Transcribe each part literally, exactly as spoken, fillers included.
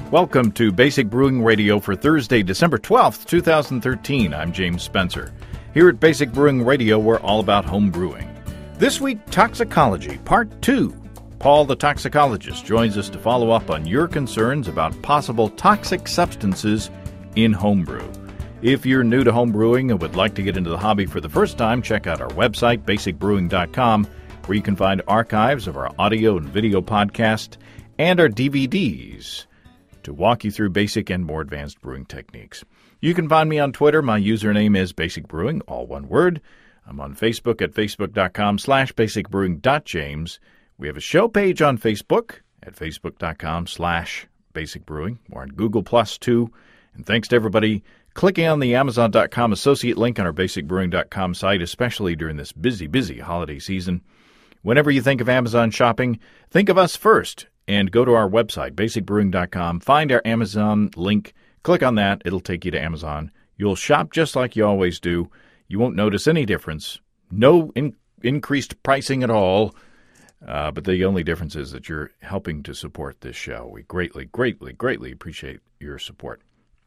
Welcome to Basic Brewing Radio for Thursday, December twelfth, twenty thirteen. I'm James Spencer. Here at Basic Brewing Radio, we're all about home brewing. This week, Toxicology, Part two. Paul the Toxicologist joins us to follow up on your concerns about possible toxic substances in homebrew. If you're new to home brewing and would like to get into the hobby for the first time, check out our website, basic brewing dot com, where you can find archives of our audio and video podcast and our D V Ds to walk you through basic and more advanced brewing techniques. You can find me on Twitter. My username is Basic Brewing, all one word. I'm on Facebook at facebook dot com slash basic brewing dot james. We have a show page on Facebook at facebook dot com slash basic brewing. We're on Google Plus too. And thanks to everybody clicking on the amazon dot com associate link on our basic brewing dot com site, especially during this busy, busy holiday season. Whenever you think of Amazon shopping, think of us first. And go to our website, basic brewing dot com, find our Amazon link, click on that, it'll take you to Amazon. You'll shop just like you always do. You won't notice any difference. No in- increased pricing at all. Uh, but the only difference is that you're helping to support this show. We greatly, greatly, greatly appreciate your support.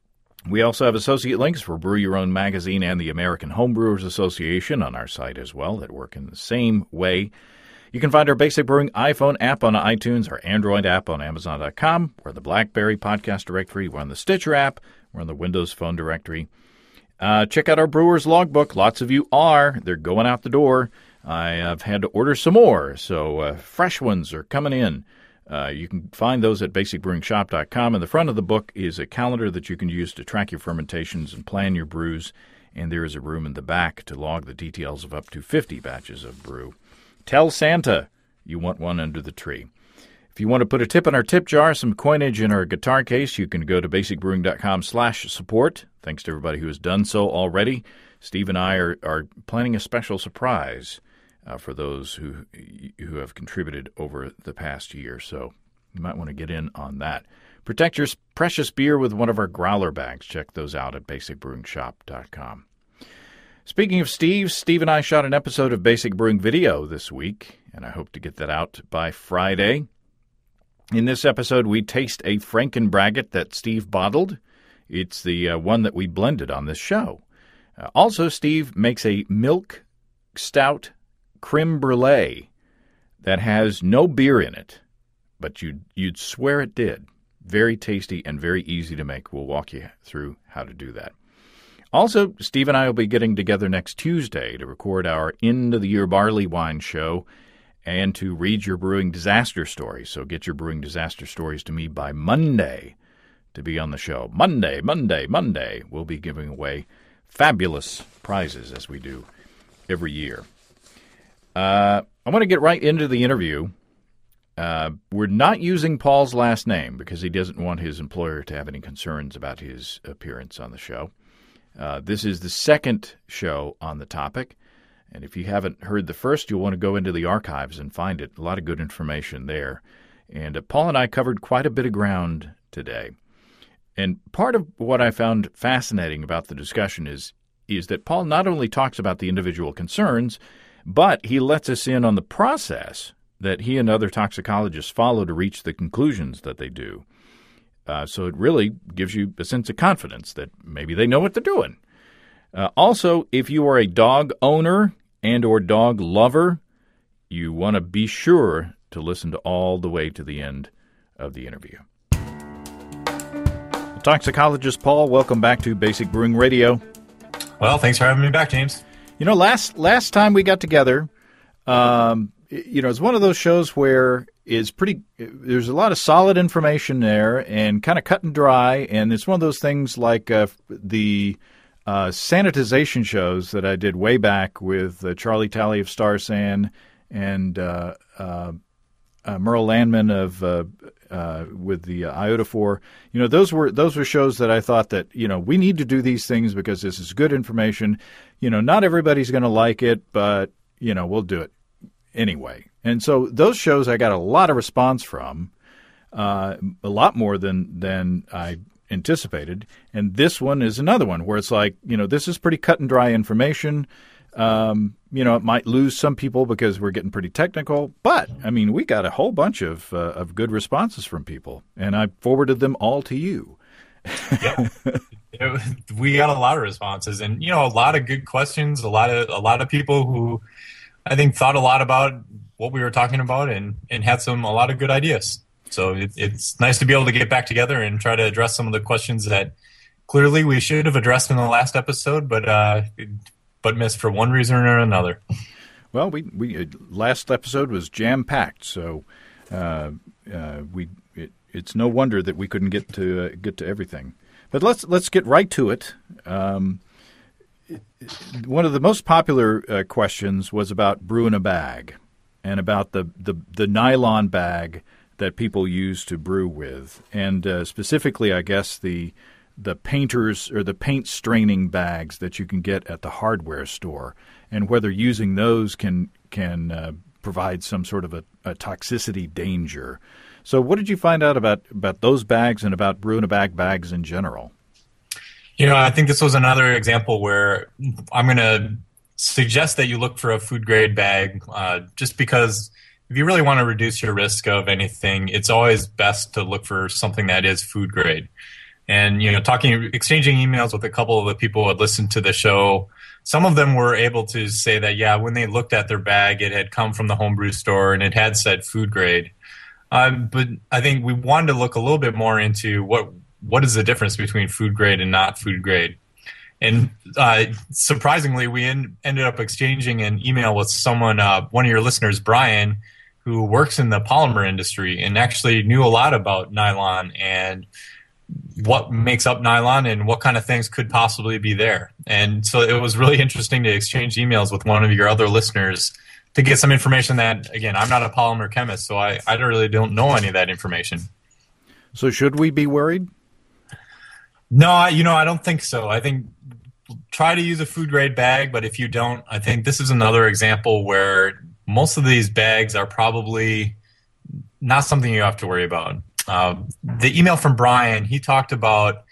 We also have associate links for Brew Your Own Magazine and the American Homebrewers Association on our site as well that work in the same way. You can find our Basic Brewing iPhone app on iTunes, our Android app on amazon dot com. We're in the BlackBerry podcast directory. We're on the Stitcher app. We're on the Windows Phone directory. Uh, check out our Brewer's Logbook. Lots of you are. They're going out the door. I have had to order some more, so uh, fresh ones are coming in. Uh, you can find those at basic brewing shop dot com. In the front of the book is a calendar that you can use to track your fermentations and plan your brews, and there is a room in the back to log the details of up to fifty batches of brew. Tell Santa you want one under the tree. If you want to put a tip in our tip jar, some coinage in our guitar case, you can go to basic brewing dot com slash support. Thanks to everybody who has done so already. Steve and I are, are planning a special surprise uh, for those who who have contributed over the past year, so you might want to get in on that. Protect your precious beer with one of our growler bags. Check those out at basic brewing shop dot com. Speaking of Steve, Steve and I shot an episode of Basic Brewing Video this week, and I hope to get that out by Friday. In this episode, we taste a Frankenbragget that Steve bottled. It's the uh, one that we blended on this show. Uh, also, Steve makes a milk stout creme brulee that has no beer in it, but you'd, you'd swear it did. Very tasty and very easy to make. We'll walk you through how to do that. Also, Steve and I will be getting together next Tuesday to record our end-of-the-year barley wine show and to read your brewing disaster stories. So get your brewing disaster stories to me by Monday to be on the show. Monday, Monday, Monday. We'll be giving away fabulous prizes as we do every year. Uh, I want to get right into the interview. Uh, we're not using Paul's last name because he doesn't want his employer to have any concerns about his appearance on the show. Uh, this is the second show on the topic, and if you haven't heard the first, you'll want to go into the archives and find it. A lot of good information there. And uh, Paul and I covered quite a bit of ground today. And part of what I found fascinating about the discussion is, is that Paul not only talks about the individual concerns, but he lets us in on the process that he and other toxicologists follow to reach the conclusions that they do. Uh, so it really gives you a sense of confidence that maybe they know what they're doing. Uh, also, if you are a dog owner and or dog lover, you want to be sure to listen to all the way to the end of the interview. Toxicologist Paul, welcome back to Basic Brewing Radio. Well, thanks for having me back, James. You know, last last time we got together, um, you know, it's one of those shows where it's pretty. There's a lot of solid information there and kind of cut and dry, and it's one of those things like uh, the uh, sanitization shows that I did way back with uh, Charlie Talley of Star San and uh, uh, uh, Merle Landman of uh, uh, with the uh, iodophore. You know, those were those were shows that I thought that, you know, we need to do these things because this is good information. You know, not everybody's going to like it, but, you know, we'll do it anyway. And so those shows I got a lot of response from, uh, a lot more than than I anticipated. And this one is another one where it's like, you know, this is pretty cut and dry information. Um, you know, it might lose some people because we're getting pretty technical. But, I mean, we got a whole bunch of, uh, of good responses from people, and I forwarded them all to you. Yeah. It, we got a lot of responses, and, you know, a lot of good questions, a lot of a lot of people who I think thought a lot about what we were talking about and, and had some a lot of good ideas. So it, it's nice to be able to get back together and try to address some of the questions that clearly we should have addressed in the last episode, but uh, but missed for one reason or another. Well, we we last episode was jam packed, so uh, uh, we it, it's no wonder that we couldn't get to uh, get to everything. But let's let's get right to it. Um, one of the most popular uh, questions was about brew in a bag, and about the, the, the nylon bag that people use to brew with, and uh, specifically, I guess the the painters or the paint straining bags that you can get at the hardware store, and whether using those can can uh, provide some sort of a, a toxicity danger. So what did you find out about, about those bags and about brew-in-a-bag bags in general? You know, I think this was another example where I'm going to suggest that you look for a food-grade bag uh, just because if you really want to reduce your risk of anything, it's always best to look for something that is food-grade. And, you know, talking, exchanging emails with a couple of the people who had listened to the show, some of them were able to say that, yeah, when they looked at their bag, it had come from the homebrew store and it had said food-grade. Um, but I think we wanted to look a little bit more into what what is the difference between food grade and not food grade. And uh, surprisingly, we en- ended up exchanging an email with someone, uh, one of your listeners, Brian, who works in the polymer industry and actually knew a lot about nylon and what makes up nylon and what kind of things could possibly be there. And so it was really interesting to exchange emails with one of your other listeners to get some information that, again, I'm not a polymer chemist, so I, I really don't know any of that information. So should we be worried? No, I, you know, I don't think so. I think try to use a food-grade bag, but if you don't, I think this is another example where most of these bags are probably not something you have to worry about. Uh, the email from Brian, he talked about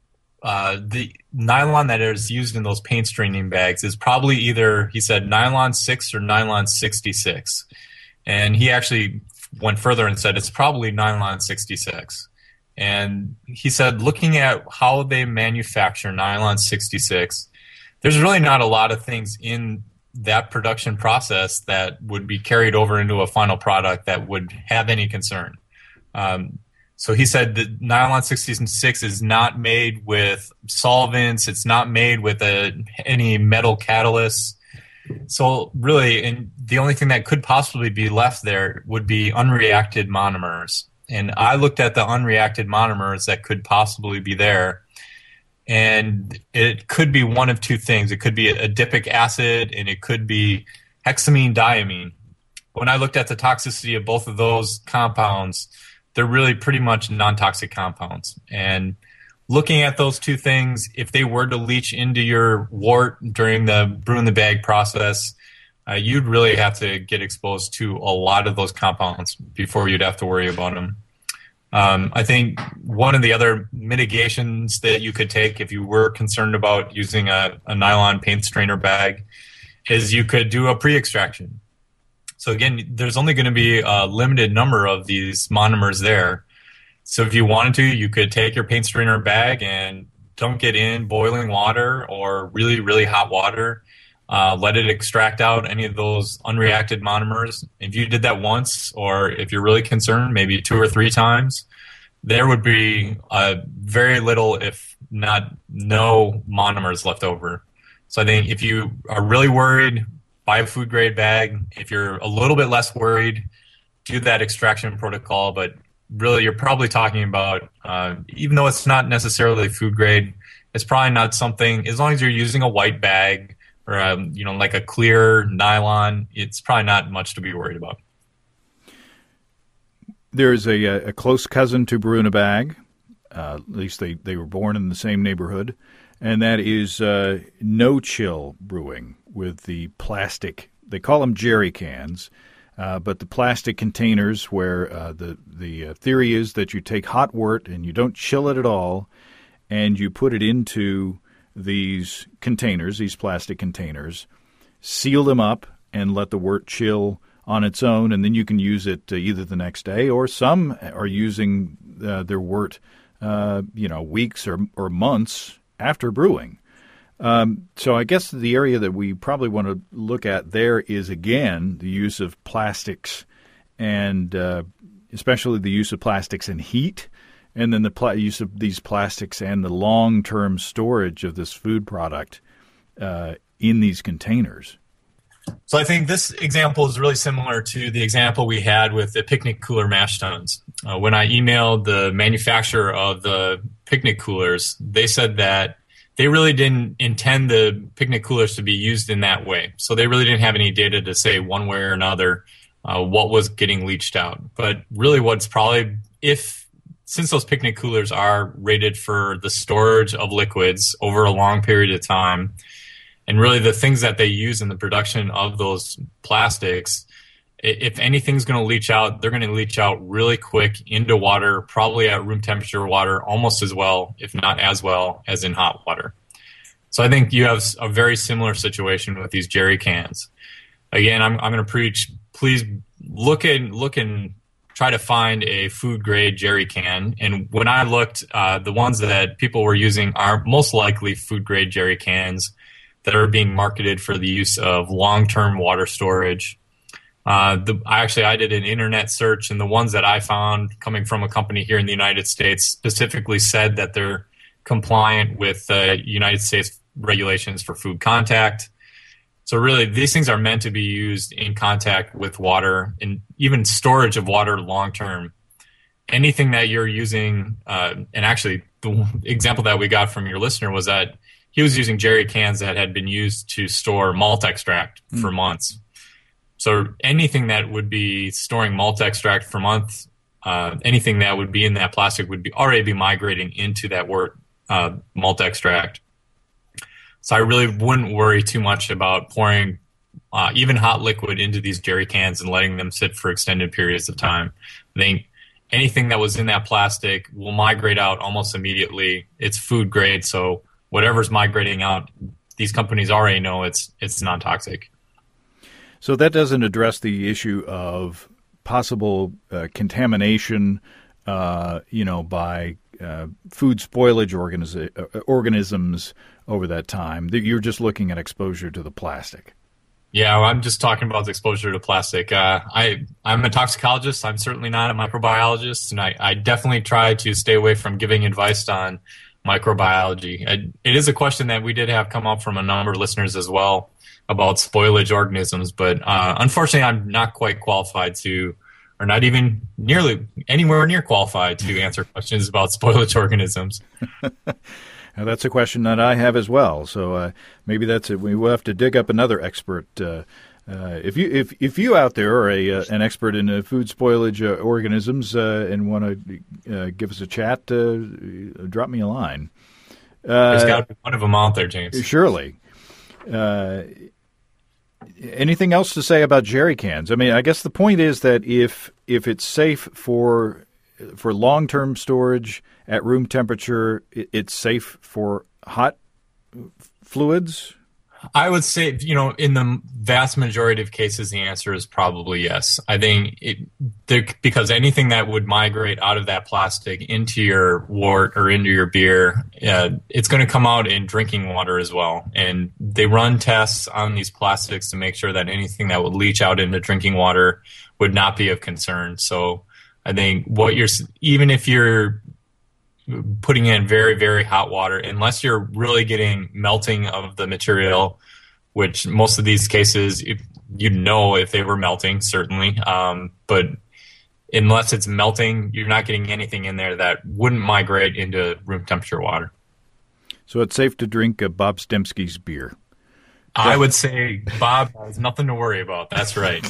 Uh, the nylon that is used in those paint straining bags is probably either, he said, nylon six or nylon sixty-six. And he actually went further and said it's probably nylon sixty-six. And he said, looking at how they manufacture nylon sixty-six, there's really not a lot of things in that production process that would be carried over into a final product that would have any concern. Um, So he said that nylon sixty-six is not made with solvents. It's not made with a, any metal catalysts. So really, and the only thing that could possibly be left there would be unreacted monomers. And I looked at the unreacted monomers that could possibly be there. And it could be one of two things. It could be adipic acid and it could be hexamine diamine. When I looked at the toxicity of both of those compounds, they're really pretty much non-toxic compounds. And looking at those two things, if they were to leach into your wort during the brew in the bag process, uh, you'd really have to get exposed to a lot of those compounds before you'd have to worry about them. Um, I think one of the other mitigations that you could take if you were concerned about using a, a nylon paint strainer bag is you could do a pre-extraction. So again, there's only going to be a limited number of these monomers there. So if you wanted to, you could take your paint strainer bag and dunk it in boiling water or really, really hot water. Uh, let it extract out any of those unreacted monomers. If you did that once, or if you're really concerned, maybe two or three times, there would be uh, very little, if not no, monomers left over. So I think if you are really worried, buy a food grade bag. If you're a little bit less worried, do that extraction protocol. But really, you're probably talking about, uh, even though it's not necessarily food grade, it's probably not something, as long as you're using a white bag or, um, you know, like a clear nylon, it's probably not much to be worried about. There's a, a close cousin to brew in a bag. Uh, at least they, they were born in the same neighborhood. And that is uh, no-chill brewing with the plastic. They call them jerry cans, uh, but the plastic containers where uh, the, the uh, theory is that you take hot wort and you don't chill it at all, and you put it into these containers, these plastic containers, seal them up, and let the wort chill on its own, and then you can use it uh, either the next day, or some are using uh, their wort, uh, you know, weeks or, or months after brewing. Um, so I guess the area that we probably want to look at there is, again, the use of plastics, and uh, especially the use of plastics in heat, and then the pl- use of these plastics and the long-term storage of this food product uh, in these containers. So I think this example is really similar to the example we had with the picnic cooler mash tuns. Uh, when I emailed the manufacturer of the picnic coolers, they said that they really didn't intend the picnic coolers to be used in that way. So they really didn't have any data to say one way or another uh, what was getting leached out. But really what's probably, if since those picnic coolers are rated for the storage of liquids over a long period of time, and really the things that they use in the production of those plastics, if anything's going to leach out, they're going to leach out really quick into water, probably at room temperature water, almost as well, if not as well, as in hot water. So I think you have a very similar situation with these jerry cans. Again, I'm, I'm going to preach, please look and look and try to find a food grade jerry can. And when I looked, uh, the ones that people were using are most likely food grade jerry cans that are being marketed for the use of long-term water storage. Uh, the, I actually, I did an internet search, and the ones that I found coming from a company here in the United States specifically said that they're compliant with uh, United States regulations for food contact. So really, these things are meant to be used in contact with water and even storage of water long-term. Anything that you're using, uh, and actually the example that we got from your listener was that he was using jerry cans that had been used to store malt extract mm. for months. So anything that would be storing malt extract for months, uh, anything that would be in that plastic would be already be migrating into that wort uh, malt extract. So I really wouldn't worry too much about pouring uh, even hot liquid into these jerry cans and letting them sit for extended periods of time. I think anything that was in that plastic will migrate out almost immediately. It's food grade, so whatever's migrating out, these companies already know it's it's non-toxic. So that doesn't address the issue of possible uh, contamination, uh, you know, by uh, food spoilage organiz- uh, organisms over that time. You're just looking at exposure to the plastic. Yeah, I'm just talking about the exposure to plastic. Uh, I, I'm a toxicologist. I'm certainly not a microbiologist, and I, I definitely try to stay away from giving advice on microbiology. It is a question that we did have come up from a number of listeners as well about spoilage organisms, but uh, unfortunately I'm not quite qualified to, or not even nearly anywhere near qualified to answer questions about spoilage organisms. Now, that's a question that I have as well, so uh, maybe that's it. We will have to dig up another expert. Uh, uh, if you if if you out there are a uh, an expert in uh, food spoilage uh, organisms uh, and want to uh, give us a chat, uh, drop me a line. Uh, There's got to be one of them out there, James. Surely. Uh, anything else to say about jerry cans? I mean, I guess the point is that if if it's safe for for long-term storage at room temperature, it, it's safe for hot fluids? I would say, you know, in the vast majority of cases, the answer is probably yes. I think it there, because anything that would migrate out of that plastic into your wort or into your beer, uh, it's going to come out in drinking water as well. And they run tests on these plastics to make sure that anything that would leach out into drinking water would not be of concern. So I think what you're, even if you're putting in very, very hot water, unless you're really getting melting of the material, which most of these cases, if, you know if they were melting, certainly. Um, but unless it's melting, you're not getting anything in there that wouldn't migrate into room temperature water. So it's safe to drink uh, Bob Stemsky's beer. I would say Bob has nothing to worry about. That's right.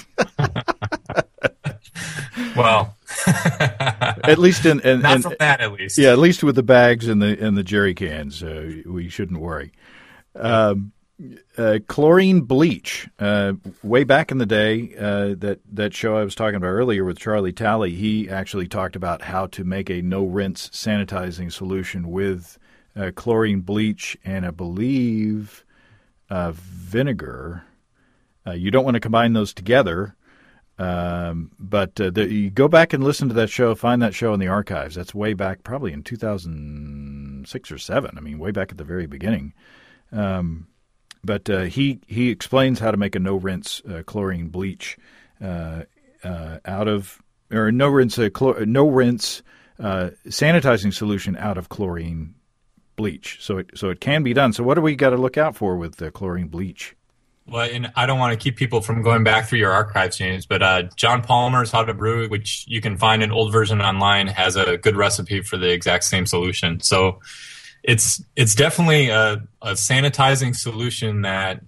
Well, at least in, in not in, from that, at least. Yeah, at least with the bags and the and the jerry cans, uh, we shouldn't worry. Um, uh, chlorine bleach. Uh, way back in the day, uh, that that show I was talking about earlier with Charlie Talley, he actually talked about how to make a no rinse sanitizing solution with uh, chlorine bleach and I believe uh, vinegar. Uh, you don't want to combine those together. Um, but uh, the, you go back and listen to that show, find that show in the archives. That's way back, probably in two thousand six or seven. I mean, way back at the very beginning. Um, but uh, he he explains how to make a no rinse uh, chlorine bleach uh, uh, out of or no rinse uh, chlor- no rinse uh, sanitizing solution out of chlorine bleach. So it so it can be done. So what do we got to look out for with the chlorine bleach? Well, and I don't want to keep people from going back through your archives, James, but uh, John Palmer's How to Brew, which you can find an old version online, has a good recipe for the exact same solution. So it's it's definitely a, a sanitizing solution that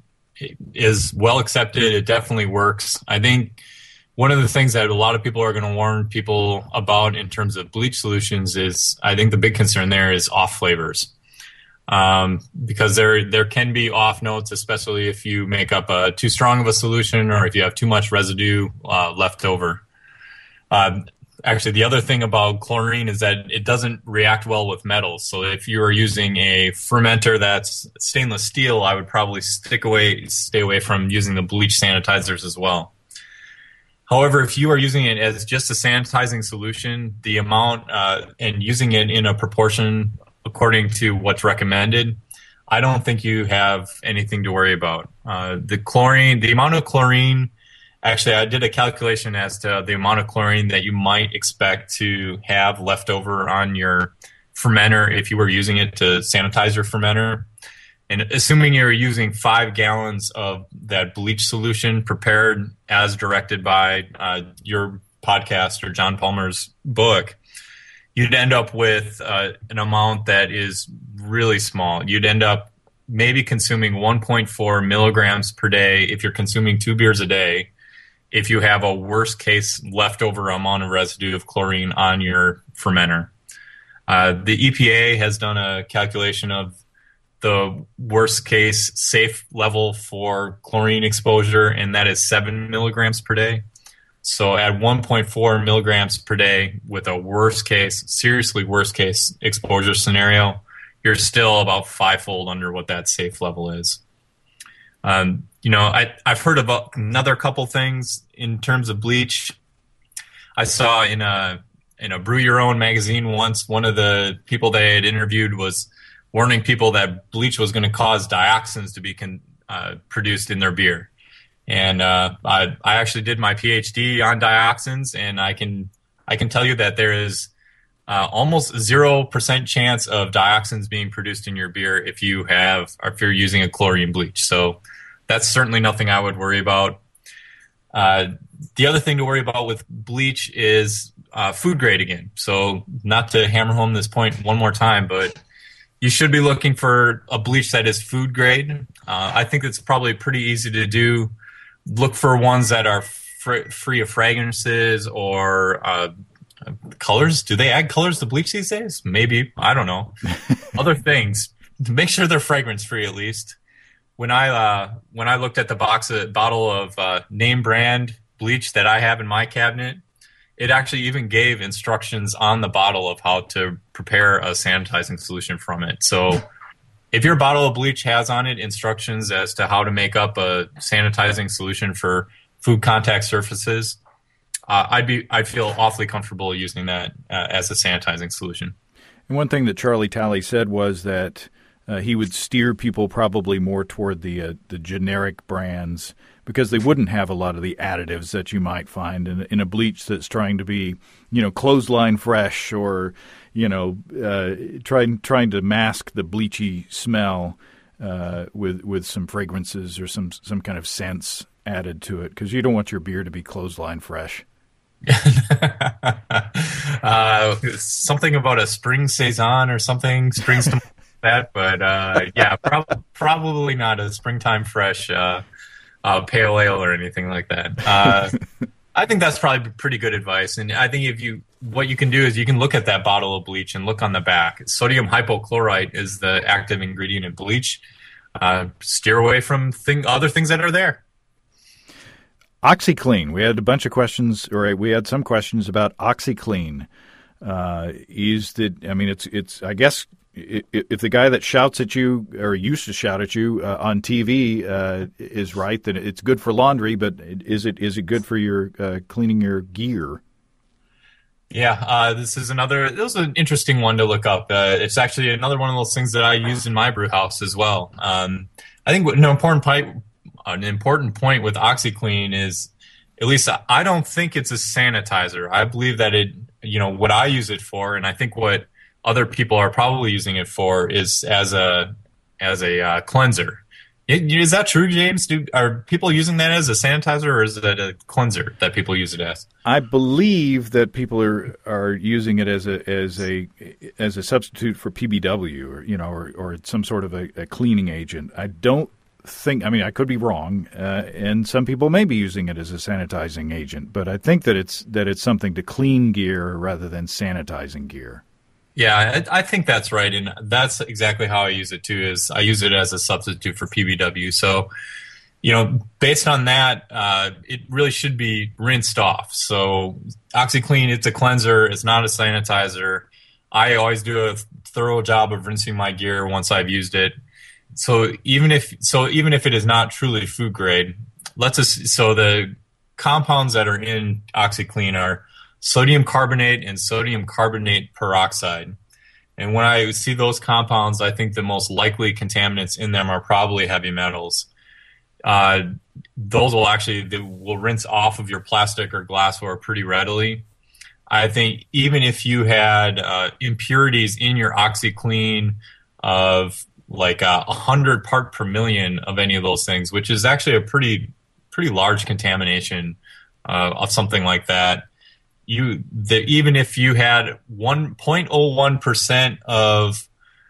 is well accepted. It definitely works. I think one of the things that a lot of people are going to warn people about in terms of bleach solutions is, I think the big concern there is off flavors. Um, because there there can be off notes, especially if you make up a, too strong of a solution or if you have too much residue uh, left over. Uh, actually, the other thing about chlorine is that it doesn't react well with metals. So if you are using a fermenter that's stainless steel, I would probably stick away, stay away from using the bleach sanitizers as well. However, if you are using it as just a sanitizing solution, the amount uh, and using it in a proportion according to what's recommended, I don't think you have anything to worry about. Uh, the chlorine, the amount of chlorine, actually, I did a calculation as to the amount of chlorine that you might expect to have left over on your fermenter if you were using it to sanitize your fermenter. And assuming you're using five gallons of that bleach solution prepared as directed by uh, your podcast or John Palmer's book, you'd end up with uh, an amount that is really small. You'd end up maybe consuming one point four milligrams per day if you're consuming two beers a day, if you have a worst case leftover amount of residue of chlorine on your fermenter. Uh, the E P A has done a calculation of the worst case safe level for chlorine exposure, and that is seven milligrams per day. So at one point four milligrams per day with a worst case, seriously worst case exposure scenario, you're still about fivefold under what that safe level is. Um, you know, I, I've heard about another couple things in terms of bleach. I saw in a in a Brew Your Own magazine once, one of the people they had interviewed was warning people that bleach was going to cause dioxins to be con, uh, produced in their beer. And uh, I, I actually did my PhD on dioxins, and I can I can tell you that there is uh, almost zero percent chance of dioxins being produced in your beer if you have if you're using a chlorine bleach. So that's certainly nothing I would worry about. Uh, the other thing to worry about with bleach is uh, food grade again. So not to hammer home this point one more time, but you should be looking for a bleach that is food grade. Uh, I think it's probably pretty easy to do. Look for ones that are fr- free of fragrances or uh, colors. Do they add colors to bleach these days? Maybe. I don't know. Other things. Make sure they're fragrance free at least. When I uh, when I looked at the box, a bottle of uh, name brand bleach that I have in my cabinet, it actually even gave instructions on the bottle of how to prepare a sanitizing solution from it. So if your bottle of bleach has on it instructions as to how to make up a sanitizing solution for food contact surfaces, uh, I'd be I'd feel awfully comfortable using that uh, as a sanitizing solution. And one thing that Charlie Talley said was that uh, he would steer people probably more toward the uh, the generic brands because they wouldn't have a lot of the additives that you might find in, in a bleach that's trying to be, you know, clothesline fresh or, you know, uh, trying trying to mask the bleachy smell uh, with with some fragrances or some some kind of scents added to it, because you don't want your beer to be clothesline fresh. uh, something about a spring saison or something springs to that, but uh, yeah, prob- probably not a springtime fresh uh, uh, pale ale or anything like that. Uh, I think that's probably pretty good advice. And I think if you, what you can do is you can look at that bottle of bleach and look on the back. Sodium hypochlorite is the active ingredient in bleach. Uh, steer away from thing, other things that are there. OxiClean. We had a bunch of questions, or we had some questions about OxiClean. Uh, is that, I mean, it's, it's, I guess if the guy that shouts at you or used to shout at you uh, on T V uh, is right, then it's good for laundry. But is it is it good for your uh, cleaning your gear? Yeah, uh, this is another. This was an interesting one to look up. Uh, it's actually another one of those things that I use in my brew house as well. Um, I think an important point, an important point with OxiClean is, at least I don't think it's a sanitizer. I believe that it, you know, what I use it for, and I think what other people are probably using it for is as a as a uh, cleanser. Is that true, James? Do, are people using that as a sanitizer, or is it a cleanser that people use it as? I believe that people are, are using it as a as a as a substitute for P B W, or you know, or, or some sort of a, a cleaning agent. I don't think. I mean, I could be wrong, uh, and some people may be using it as a sanitizing agent. But I think that it's that it's something to clean gear rather than sanitizing gear. Yeah, I, I think that's right, and that's exactly how I use it too. Is I use it as a substitute for P B W. So, you know, based on that, uh, it really should be rinsed off. So, OxiClean, it's a cleanser. It's not a sanitizer. I always do a thorough job of rinsing my gear once I've used it. So even if so, even if it is not truly food grade, let's just, so the compounds that are in OxiClean are sodium carbonate and sodium carbonate peroxide. And when I see those compounds, I think the most likely contaminants in them are probably heavy metals. Uh, those will actually they will rinse off of your plastic or glassware pretty readily. I think even if you had uh, impurities in your OxiClean of like a uh, hundred part per million of any of those things, which is actually a pretty pretty large contamination uh, of something like that. You the, even if you had one point zero one percent of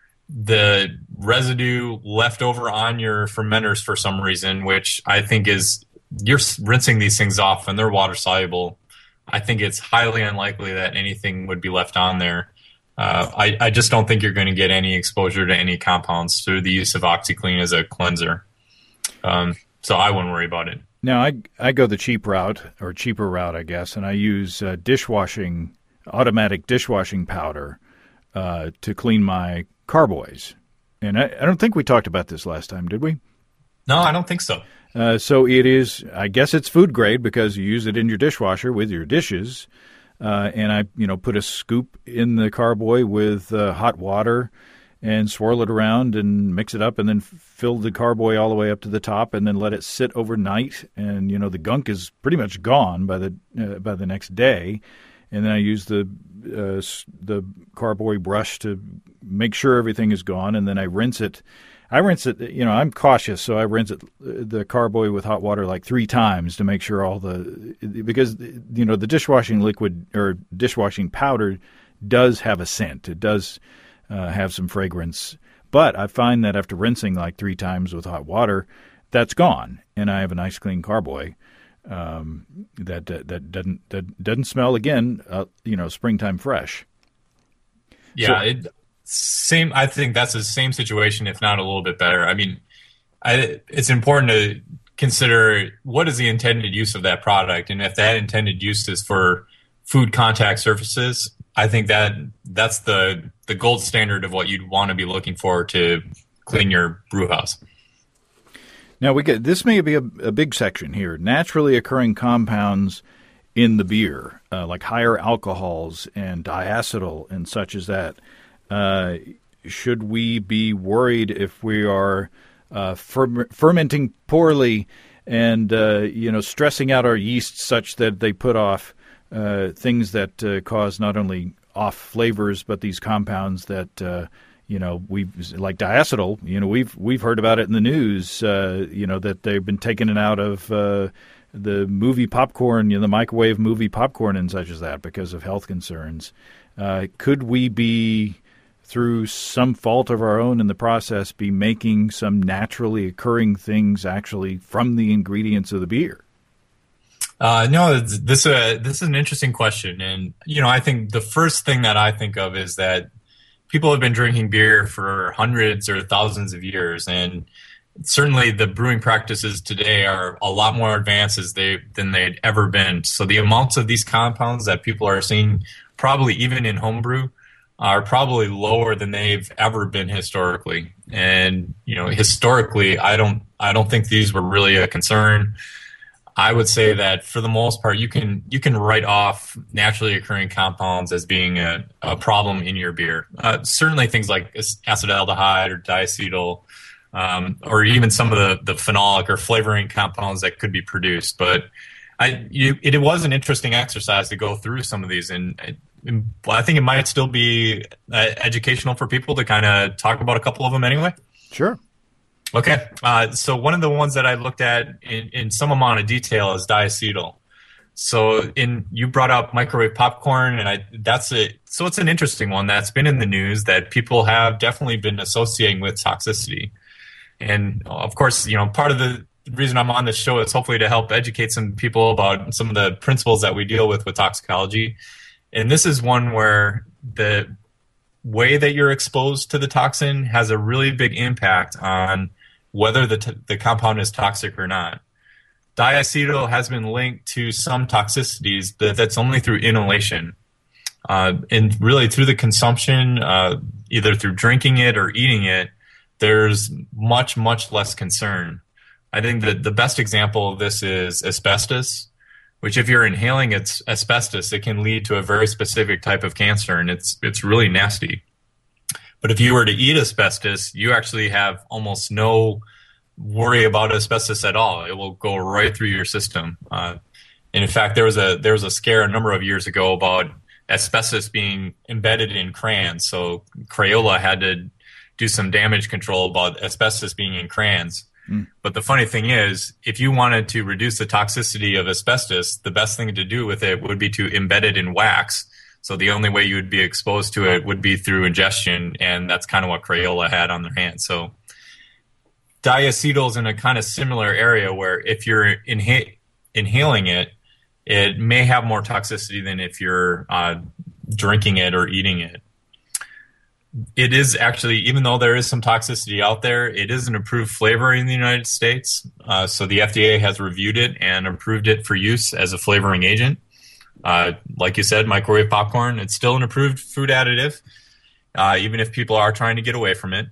the residue left over on your fermenters for some reason, which I think is you're rinsing these things off and they're water soluble, I think it's highly unlikely that anything would be left on there. Uh, I, I just don't think you're going to get any exposure to any compounds through the use of OxiClean as a cleanser. Um, so I wouldn't worry about it. Now, I, I go the cheap route, or cheaper route, I guess, and I use uh, dishwashing, automatic dishwashing powder uh, to clean my carboys. And I, I don't think we talked about this last time, did we? No, I don't think so. Uh, so it is, I guess it's food grade because you use it in your dishwasher with your dishes. Uh, and I, you know, put a scoop in the carboy with uh, hot water and swirl it around and mix it up and then fill the carboy all the way up to the top and then let it sit overnight. And, you know, the gunk is pretty much gone by the uh, by the next day. And then I use the uh, the carboy brush to make sure everything is gone. And then I rinse it. I rinse it, you know, I'm cautious, so I rinse it, the carboy with hot water like three times to make sure all the, because, you know, the dishwashing liquid or dishwashing powder does have a scent. It does uh, have some fragrance. But I find that after rinsing like three times with hot water, that's gone. And I have a nice clean carboy um, that, that that doesn't that doesn't smell, again, uh, you know, springtime fresh. Yeah, so, it Same, I think that's the same situation, if not a little bit better. I mean, I, it's important to consider what is the intended use of that product, and if that intended use is for food contact surfaces, I think that that's the the gold standard of what you'd want to be looking for to clean your brew house. Now, we get this may be a, a big section here: naturally occurring compounds in the beer, uh, like higher alcohols and diacetyl and such as that. Uh, should we be worried if we are uh, fer- fermenting poorly and, uh, you know, stressing out our yeast such that they put off uh, things that uh, cause not only off flavors, but these compounds that, uh, you know, we've, like diacetyl, you know, we've we've heard about it in the news, uh, you know, that they've been taking it out of uh, the movie popcorn, you know, the microwave movie popcorn and such as that because of health concerns. Uh, could we be, through some fault of our own in the process, be making some naturally occurring things actually from the ingredients of the beer? Uh, no, this uh, this is an interesting question. And, you know, I think the first thing that I think of is that people have been drinking beer for hundreds or thousands of years. And certainly the brewing practices today are a lot more advanced as they, than they'd ever been. So the amounts of these compounds that people are seeing, probably even in homebrew, are probably lower than they've ever been historically. And, you know, historically, I don't, I don't think these were really a concern. I would say that for the most part, you can you can write off naturally occurring compounds as being a, a problem in your beer. Uh, certainly things like acetaldehyde or diacetyl, um, or even some of the, the phenolic or flavoring compounds that could be produced. But I you, it, it was an interesting exercise to go through some of these, and, and I think it might still be uh, educational for people to kind of talk about a couple of them anyway. Sure. Okay, uh, so one of the ones that I looked at in, in some amount of detail is diacetyl. So in you brought up microwave popcorn, and I that's it. So it's an interesting one that's been in the news that people have definitely been associating with toxicity. And of course, you know, part of the reason I'm on this show is hopefully to help educate some people about some of the principles that we deal with with toxicology. And this is one where the way that you're exposed to the toxin has a really big impact on whether the t- the compound is toxic or not. Diacetyl has been linked to some toxicities, but that's only through inhalation. Uh, and really through the consumption, uh, either through drinking it or eating it, there's much, much less concern. I think that the best example of this is asbestos, which if you're inhaling it's asbestos, it can lead to a very specific type of cancer, and it's it's really nasty. But if you were to eat asbestos, you actually have almost no worry about asbestos at all. It will go right through your system. Uh, and in fact, there was a there was a scare a number of years ago about asbestos being embedded in crayons. So Crayola had to do some damage control about asbestos being in crayons. Mm. But the funny thing is, if you wanted to reduce the toxicity of asbestos, the best thing to do with it would be to embed it in wax. So the only way you would be exposed to it would be through ingestion, and that's kind of what Crayola had on their hands. So diacetyl is in a kind of similar area where if you're inha- inhaling it, it may have more toxicity than if you're uh, drinking it or eating it. It is actually, even though there is some toxicity out there, it is an approved flavor in the United States. Uh, so the F D A has reviewed it and approved it for use as a flavoring agent. Uh, like you said, microwave popcorn, it's still an approved food additive, uh, even if people are trying to get away from it.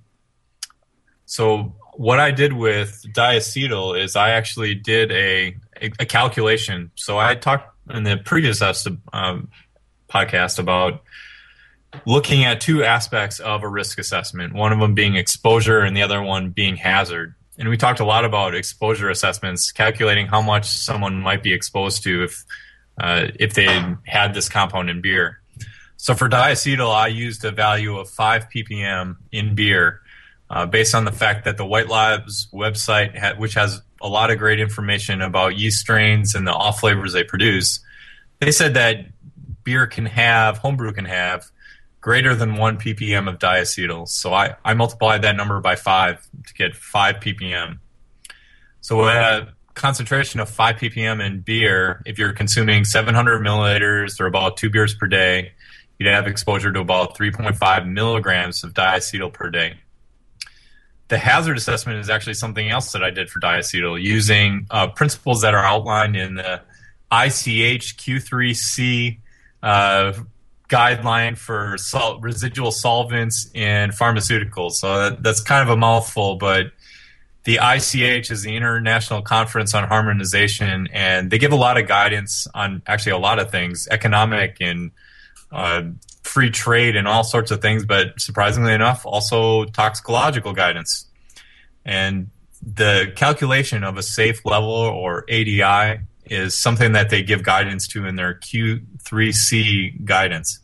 So what I did with diacetyl is I actually did a, a, a calculation. So I talked in the previous um, podcast about looking at two aspects of a risk assessment, one of them being exposure and the other one being hazard. And we talked a lot about exposure assessments, calculating how much someone might be exposed to if Uh, if they had this compound in beer. So for diacetyl, I used a value of five p p m in beer uh, based on the fact that the White Labs website, ha- which has a lot of great information about yeast strains and the off flavors they produce, they said that beer can have, homebrew can have, greater than one p p m of diacetyl. So I, I multiplied that number by five to get five p p m. So uh, concentration of five p p m in beer, if you're consuming seven hundred milliliters or about two beers per day, you'd have exposure to about three point five milligrams of diacetyl per day. The hazard assessment is actually something else that I did for diacetyl using uh, principles that are outlined in the I C H Q three C uh, guideline for sol- residual solvents in pharmaceuticals. So that, that's kind of a mouthful, but the I C H is the International Conference on Harmonization, and they give a lot of guidance on actually a lot of things, economic and uh, free trade and all sorts of things, but surprisingly enough, also toxicological guidance. And the calculation of a safe level, or A D I, is something that they give guidance to in their Q three C guidance.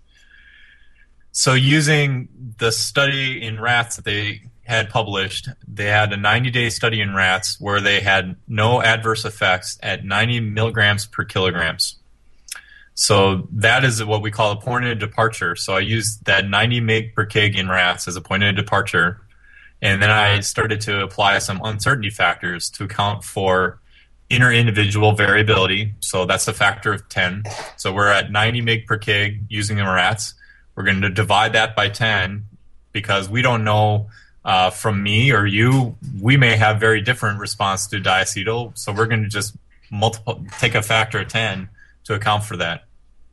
So using the study in rats that they had published, they had a ninety-day study in rats where they had no adverse effects at ninety milligrams per kilograms. So that is what we call a point of departure. So I used that ninety mg per kg in rats as a point of departure, and then I started to apply some uncertainty factors to account for inter-individual variability. So that's a factor of ten. So we're at ninety mg per kg using the rats. We're going to divide that by ten because we don't know Uh, from me or you, we may have very different response to diacetyl, so we're going to just multiply, take a factor of ten to account for that.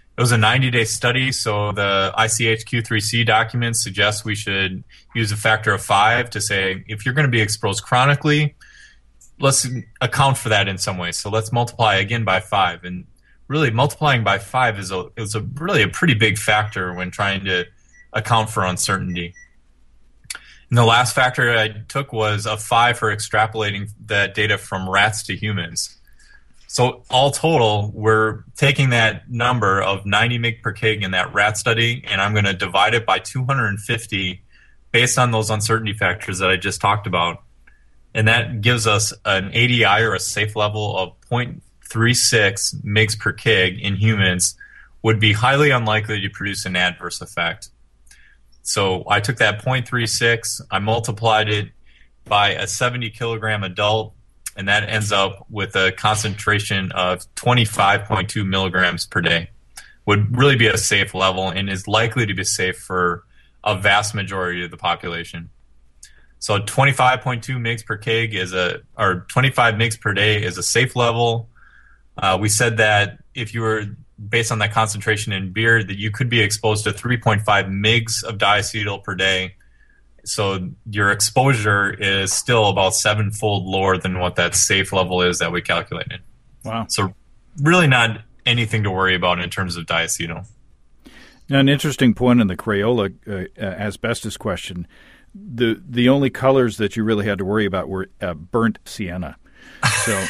it was a ninety-day study, so the I C H Q three C document suggests we should use a factor of five to say if you're going to be exposed chronically, let's account for that in some way. So let's multiply again by five. And really, multiplying by five is a is a really a pretty big factor when trying to account for uncertainty. And the last factor I took was a five for extrapolating that data from rats to humans. So all total, we're taking that number of ninety mg per kg in that rat study, and I'm going to divide it by two hundred fifty based on those uncertainty factors that I just talked about. And that gives us an A D I, or a safe level, of zero point three six mg per kg in humans would be highly unlikely to produce an adverse effect. So I took that zero point three six, I multiplied it by a seventy kilogram adult, and that ends up with a concentration of twenty-five point two milligrams per day. Would really be a safe level and is likely to be safe for a vast majority of the population. So twenty-five point two mg per kg is a, or twenty-five mg per day is a safe level. Uh, we said that if you were, based on that concentration in beer, that you could be exposed to three point five mgs of diacetyl per day. So your exposure is still about sevenfold lower than what that safe level is that we calculated. Wow. So really not anything to worry about in terms of diacetyl. Now, an interesting point in the Crayola uh, asbestos question, the the only colors that you really had to worry about were uh, burnt sienna. So...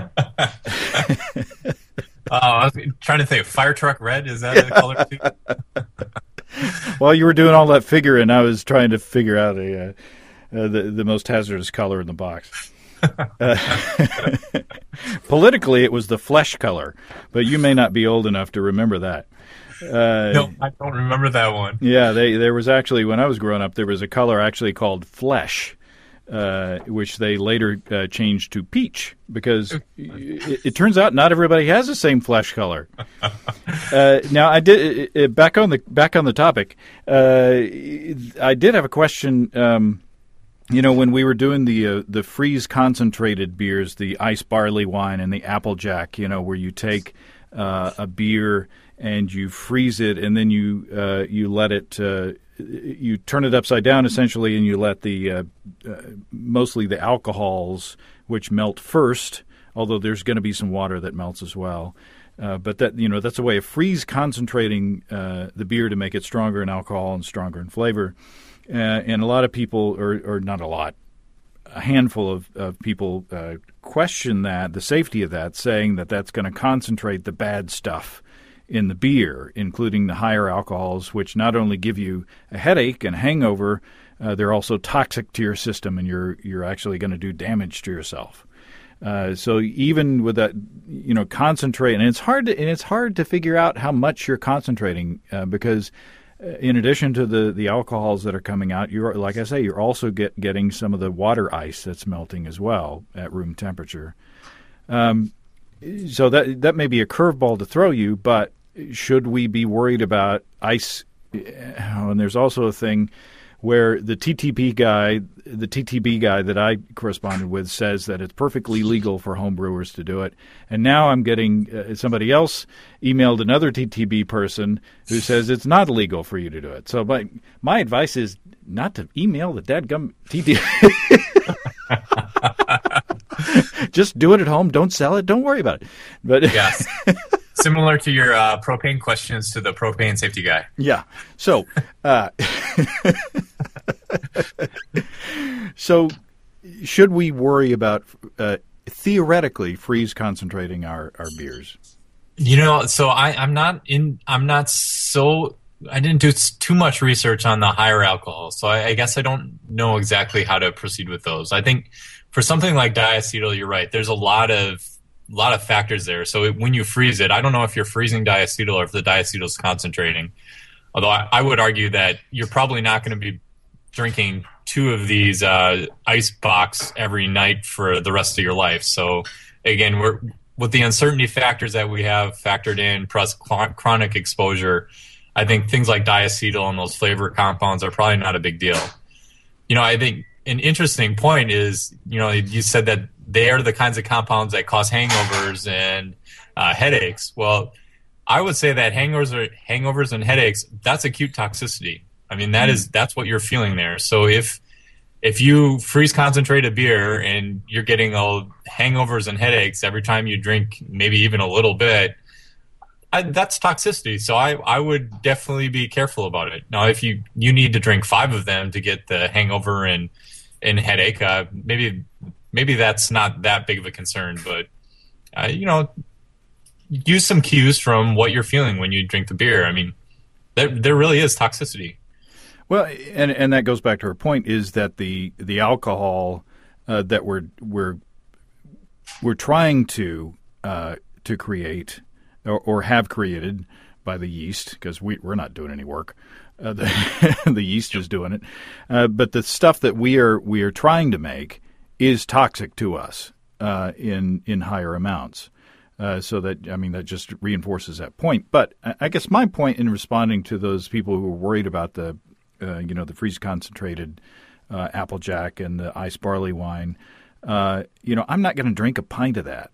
Oh, I was trying to think. Fire truck red, is that a color too? While you were doing all that figuring, I was trying to figure out a uh, uh, the the most hazardous color in the box. Uh, politically, it was the flesh color, but you may not be old enough to remember that. Uh, no, I don't remember that one. Yeah, they, there was actually, when I was growing up, there was a color actually called flesh. Uh, which they later uh, changed to peach, because it, it turns out not everybody has the same flesh color. Uh, now, I did uh, back on the back on the topic. Uh, I did have a question. Um, you know, when we were doing the uh, the freeze concentrated beers, the ice barley wine and the Applejack, you know, where you take uh, a beer and you freeze it, and then you uh, you let it. Uh, You turn it upside down, essentially, and you let the uh, uh, mostly the alcohols, which melt first, although there's going to be some water that melts as well. Uh, but that you know that's a way of freeze concentrating uh, the beer to make it stronger in alcohol and stronger in flavor. Uh, and a lot of people, or, or not a lot, a handful of, of people uh, question that, the safety of that, saying that that's going to concentrate the bad stuff in the beer, including the higher alcohols, which not only give you a headache and hangover, uh, they're also toxic to your system, and you're you're actually going to do damage to yourself. Uh, so even with that, you know, concentrate, and it's hard to and it's hard to figure out how much you're concentrating uh, because, uh, in addition to the, the alcohols that are coming out, you're like I say, you're also get getting some of the water ice that's melting as well at room temperature. Um, so that that may be a curveball to throw you, but should we be worried about ice? Oh, and there's also a thing where the T T P guy, the T T B guy that I corresponded with, says that it's perfectly legal for home brewers to do it. And now I'm getting uh, somebody else emailed another T T B person who says it's not illegal for you to do it. So my, my advice is not to email the dadgum T T B. Just do it at home. Don't sell it. Don't worry about it. But yes. Similar to your uh, propane questions to the propane safety guy. Yeah. So, uh, so should we worry about uh, theoretically freeze concentrating our, our beers? You know, so I, I'm not in. I'm not so. I didn't do too much research on the higher alcohol, so I, I guess I don't know exactly how to proceed with those. I think for something like diacetyl, you're right. There's a lot of A lot of factors there. So it, when you freeze it, I don't know if you're freezing diacetyl or if the diacetyl is concentrating. Although I, I would argue that you're probably not going to be drinking two of these uh, ice box every night for the rest of your life. So again, we're with the uncertainty factors that we have factored in, plus chronic exposure, I think things like diacetyl and those flavor compounds are probably not a big deal. You know, I think an interesting point is, you know, you said that they are the kinds of compounds that cause hangovers and uh, headaches. Well, I would say that hangovers or hangovers and headaches, that's acute toxicity. I mean, that mm. is that's what you're feeling there. So if if you freeze concentrate a beer and you're getting a hangovers and headaches every time you drink, maybe even a little bit, I, that's toxicity. So I, I would definitely be careful about it. Now, if you, you need to drink five of them to get the hangover and and headache, uh, maybe maybe that's not that big of a concern. But uh, you know. Use some cues from what you're feeling when you drink the beer. I mean, there there really is toxicity. Well, and and that goes back to her point is that the the alcohol uh, that we're we're we're trying to uh, to create or, or have created by the yeast, because we we're not doing any work. Uh, the the yeast is doing it, uh, but the stuff that we are we are trying to make is toxic to us uh, in in higher amounts. Uh, so that, I mean, that just reinforces that point. But I guess my point in responding to those people who were worried about the, uh, you know, the freeze-concentrated uh, Applejack and the ice barley wine, uh, you know, I'm not going to drink a pint of that.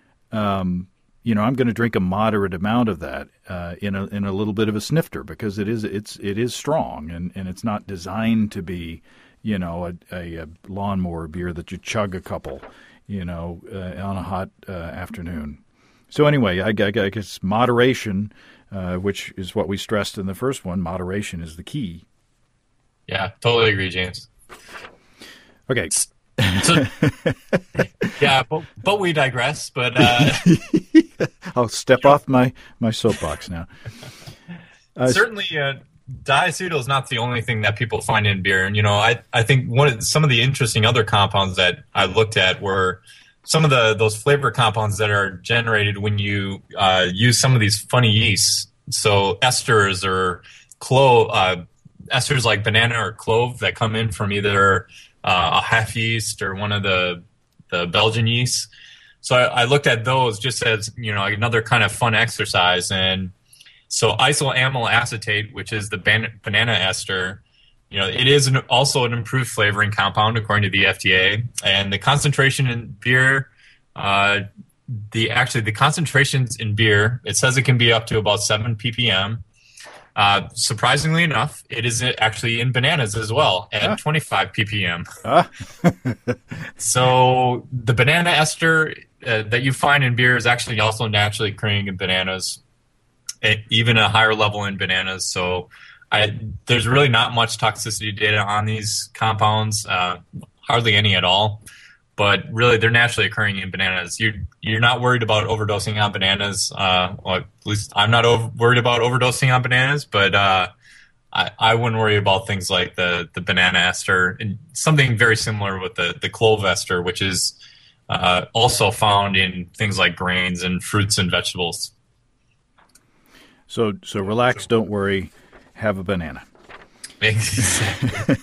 Um, you know, I'm going to drink a moderate amount of that uh, in a in a little bit of a snifter, because it is it's it is strong and, and it's not designed to be, you know, a, a, a lawnmower beer that you chug a couple, you know, uh, on a hot uh, afternoon. So anyway, I, I, I guess moderation, uh, which is what we stressed in the first one, moderation is the key. Yeah, totally agree, James. Okay. So, yeah, but, but we digress. But uh... I'll step off my, my soapbox now. Uh, Certainly, uh, diacetyl is not the only thing that people find in beer. And, you know, I, I think one of some of the interesting other compounds that I looked at were some of the those flavor compounds that are generated when you uh, use some of these funny yeasts. So esters or clove, uh, esters like banana or clove that come in from either uh, a half yeast or one of the the Belgian yeasts. So I, I looked at those just as, you know, another kind of fun exercise. And so isoamyl acetate, which is the ban- banana ester, you know, it is an, also an improved flavoring compound according to the F D A, and the concentration in beer, uh, the actually the concentrations in beer, it says it can be up to about seven ppm. Uh, surprisingly enough, it is actually in bananas as well at ah. twenty-five ppm. Ah. So the banana ester uh, that you find in beer is actually also naturally occurring in bananas, even a higher level in bananas. So I, there's really not much toxicity data on these compounds, uh, hardly any at all. But really, they're naturally occurring in bananas. You're you're not worried about overdosing on bananas. Uh, or at least I'm not over, worried about overdosing on bananas. But uh, I I wouldn't worry about things like the, the banana ester and something very similar with the the clove ester, which is uh, also found in things like grains and fruits and vegetables. So so relax, don't worry. Have a banana. Exactly.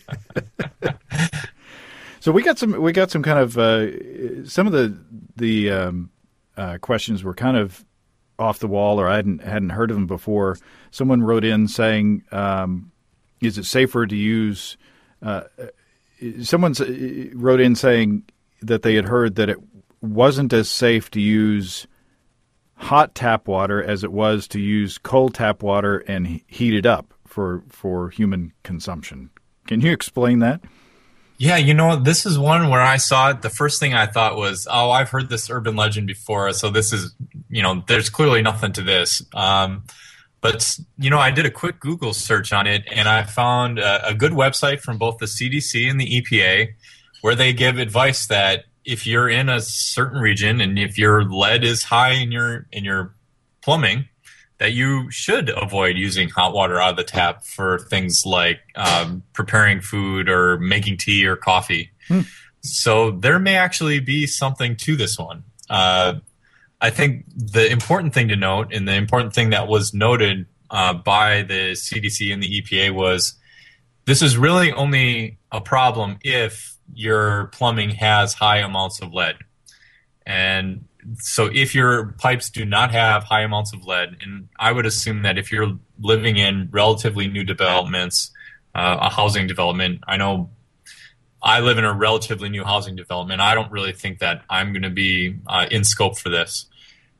So we got some we got some kind of uh, some of the the um, uh, questions were kind of off the wall, or I hadn't hadn't heard of them before. Someone wrote in saying, um, "Is it safer to use?" Uh, someone wrote in saying that they had heard that it wasn't as safe to use hot tap water as it was to use cold tap water and heat it up for for human consumption. Can you explain that? Yeah, you know, this is one where I saw it. The first thing I thought was, oh, I've heard this urban legend before, so this is, you know, there's clearly nothing to this. Um, but, you know, I did a quick Google search on it, and I found a, a good website from both the C D C and the E P A where they give advice that if you're in a certain region and if your lead is high in your in your plumbing, that you should avoid using hot water out of the tap for things like um, preparing food or making tea or coffee. Hmm. So there may actually be something to this one. Uh, I think the important thing to note, and the important thing that was noted uh, by the C D C and the E P A, was this is really only a problem if your plumbing has high amounts of lead. And so if your pipes do not have high amounts of lead, and I would assume that if you're living in relatively new developments, uh, a housing development, I know I live in a relatively new housing development. I don't really think that I'm going to be uh, in scope for this.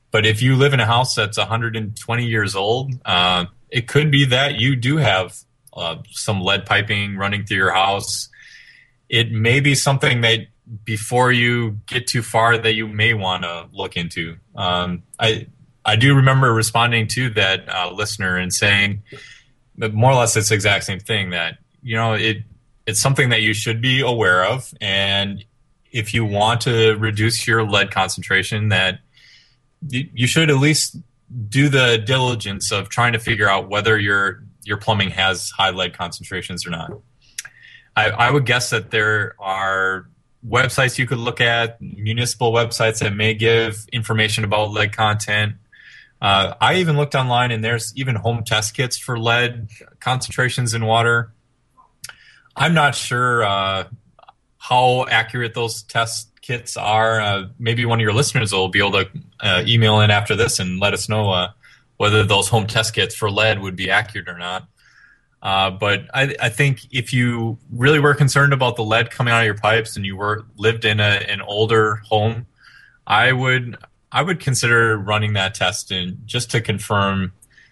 But if you live in a house that's one hundred twenty years old, uh, it could be that you do have uh, some lead piping running through your house. It may be something that before you get too far that you may want to look into. Um, I I do remember responding to that uh, listener and saying that more or less it's the exact same thing, that, you know, it it's something that you should be aware of. And if you want to reduce your lead concentration, that you, you should at least do the diligence of trying to figure out whether your your plumbing has high lead concentrations or not. I, I would guess that there are websites you could look at, municipal websites that may give information about lead content. Uh, I even looked online, and there's even home test kits for lead concentrations in water. I'm not sure uh, how accurate those test kits are. Uh, maybe one of your listeners will be able to uh, email in after this and let us know uh, whether those home test kits for lead would be accurate or not. Uh, but I, I think if you really were concerned about the lead coming out of your pipes and you were lived in a, an older home, I would I would consider running that test in just to confirm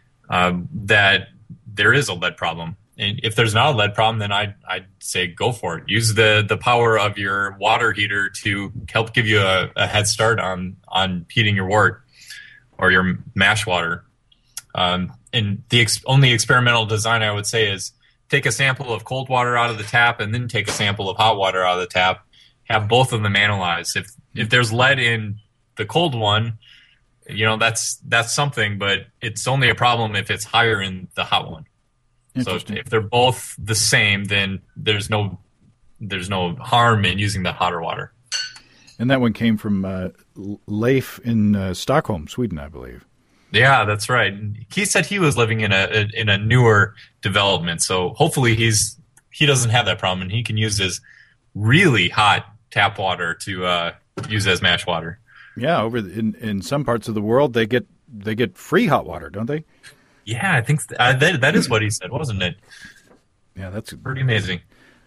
um, that there is a lead problem. And if there's not a lead problem, then I'd, I'd say go for it. Use the, the power of your water heater to help give you a, a head start on on heating your wort or your mash water. Um, and the ex- only experimental design I would say is take a sample of cold water out of the tap and then take a sample of hot water out of the tap. Have both of them analyzed. If if there's lead in the cold one, you know, that's that's something, but it's only a problem if it's higher in the hot one. So if they're both the same, then there's no there's no harm in using the hotter water. And that one came from uh, Leif in uh, Stockholm, Sweden, I believe. Yeah, that's right. He said he was living in a in a newer development, so hopefully he's he doesn't have that problem, and he can use his really hot tap water to uh, use as mash water. Yeah, over in in some parts of the world, they get they get free hot water, don't they? Yeah, I think th- uh, that that is what he said, wasn't it? Yeah, that's pretty amazing.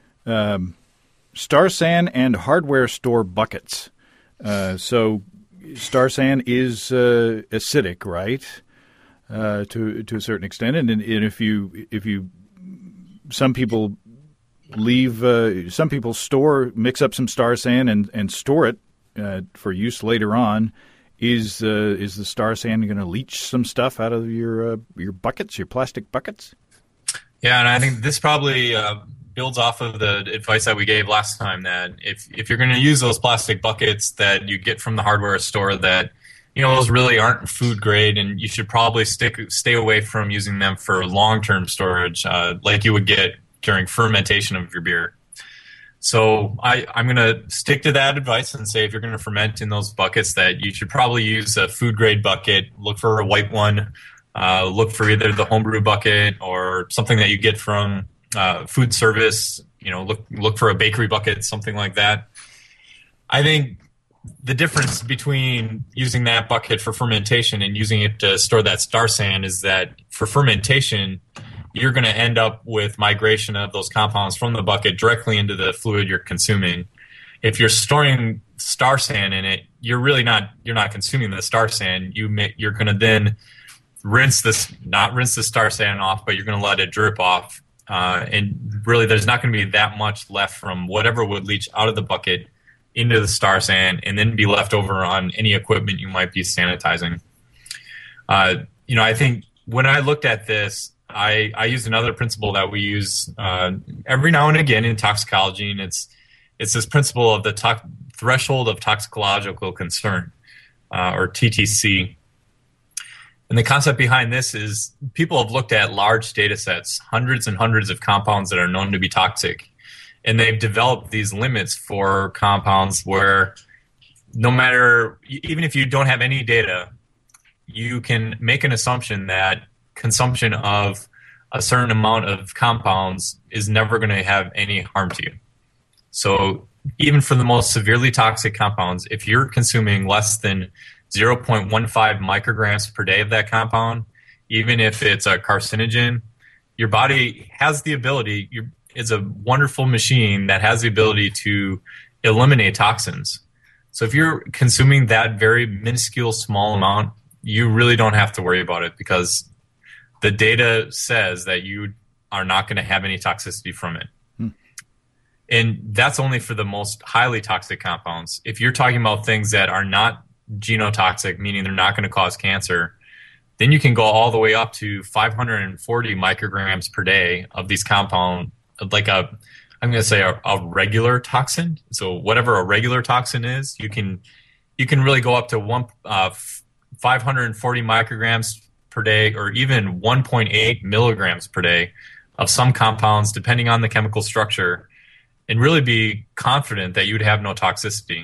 Um, Star San and hardware store buckets. Uh, so, Star San is uh, acidic, right? Uh, to to a certain extent, and, and if you if you some people leave uh, some people store mix up some Star San and and store it uh, for use later on. Is uh, is the Star San going to leach some stuff out of your uh, your buckets, your plastic buckets? Yeah, and I think this probably uh, builds off of the advice that we gave last time, that if if you're going to use those plastic buckets that you get from the hardware store, that you know those really aren't food grade, and you should probably stick stay away from using them for long term storage, uh, like you would get during fermentation of your beer. So I, I'm going to stick to that advice and say if you're going to ferment in those buckets, that you should probably use a food-grade bucket. Look for a white one. Uh, look for either the homebrew bucket or something that you get from uh, food service. You know, look look for a bakery bucket, something like that. I think the difference between using that bucket for fermentation and using it to store that Star San is that for fermentation, you're going to end up with migration of those compounds from the bucket directly into the fluid you're consuming. If you're storing Star San in it, you're really not you're not consuming the Star San. You may, you're going to then rinse this, not rinse the Star San off, but you're going to let it drip off. Uh, and really, there's not going to be that much left from whatever would leach out of the bucket into the Star San, and then be left over on any equipment you might be sanitizing. Uh, you know, I think when I looked at this, I, I used another principle that we use uh, every now and again in toxicology, and it's it's this principle of the to- threshold of toxicological concern, uh, or T T C. And the concept behind this is people have looked at large data sets, hundreds and hundreds of compounds that are known to be toxic, and they've developed these limits for compounds where no matter, even if you don't have any data, you can make an assumption that consumption of a certain amount of compounds is never going to have any harm to you. So even for the most severely toxic compounds, if you're consuming less than zero point one five micrograms per day of that compound, even if it's a carcinogen, your body has the ability, it's a wonderful machine that has the ability to eliminate toxins. So if you're consuming that very minuscule small amount, you really don't have to worry about it because the data says that you are not going to have any toxicity from it. Hmm. And that's only for the most highly toxic compounds. If you're talking about things that are not genotoxic, meaning they're not going to cause cancer, then you can go all the way up to five hundred forty micrograms per day of these compound, like a, I'm going to say a, a regular toxin. So whatever a regular toxin is, you can you can really go up to one uh, five hundred forty micrograms per day, or even one point eight milligrams per day of some compounds, depending on the chemical structure, and really be confident that you'd have no toxicity.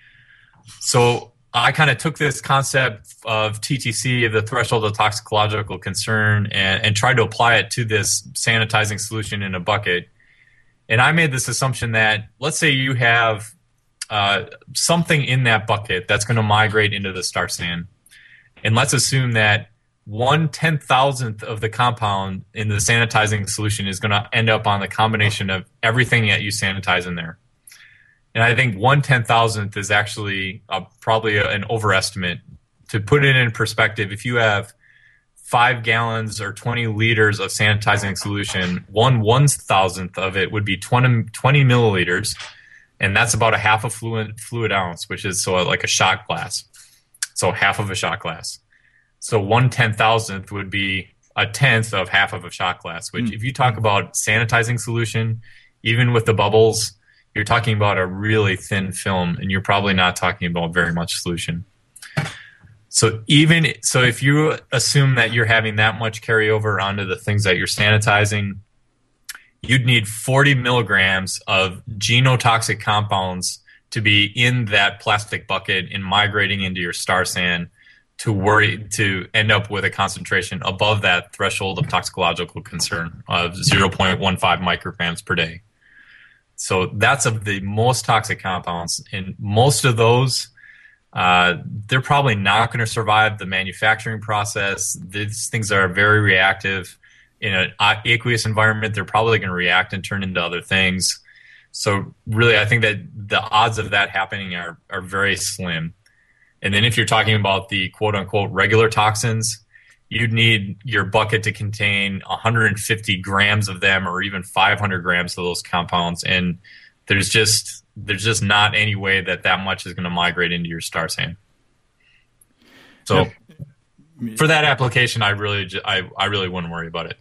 So I kind of took this concept of T T C, of the threshold of toxicological concern, and, and tried to apply it to this sanitizing solution in a bucket. And I made this assumption that, let's say you have uh, something in that bucket that's going to migrate into the star sand. And let's assume that one ten thousandth of the compound in the sanitizing solution is going to end up on the combination of everything that you sanitize in there. And I think one ten thousandth is actually uh, probably a, an overestimate. To put it in perspective, if you have five gallons or twenty liters of sanitizing solution, one one thousandth of it would be twenty, twenty milliliters, and that's about a half a fluid fluid ounce, which is so like a shot glass. So half of a shot glass. So one ten thousandth would be a tenth of half of a shot glass, which mm. if you talk about sanitizing solution, even with the bubbles, you're talking about a really thin film, and you're probably not talking about very much solution. So even so, if you assume that you're having that much carryover onto the things that you're sanitizing, you'd need forty milligrams of genotoxic compounds to be in that plastic bucket and migrating into your star sand to worry to end up with a concentration above that threshold of toxicological concern of zero point one five micrograms per day. So that's of the most toxic compounds, and most of those, uh, they're probably not going to survive the manufacturing process. These things are very reactive. In an aqueous environment, they're probably going to react and turn into other things. So really, I think that the odds of that happening are, are very slim. And then if you're talking about the quote-unquote regular toxins, you'd need your bucket to contain one hundred fifty grams of them, or even five hundred grams of those compounds. And there's just there's just not any way that that much is going to migrate into your star sand. So for that application, I really I, I really wouldn't worry about it.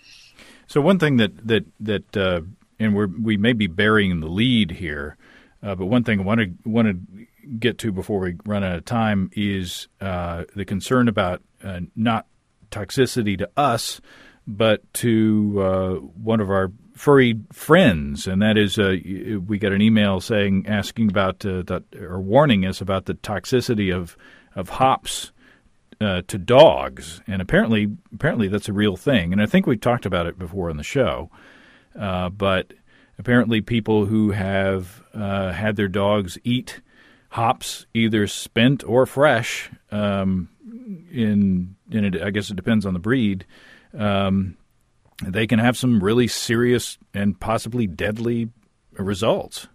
So one thing that that that uh, and we're we may be burying the lead here, uh, but one thing I want to want to get to before we run out of time is uh, the concern about uh, not toxicity to us, but to uh, one of our furry friends, and that is uh, we got an email saying asking about uh, that or warning us about the toxicity of of hops uh, to dogs, and apparently apparently that's a real thing, and I think we've talked about it before on the show, uh, but apparently people who have uh, had their dogs eat hops, either spent or fresh, um, in, in it, I guess it depends on the breed, um, they can have some really serious and possibly deadly results.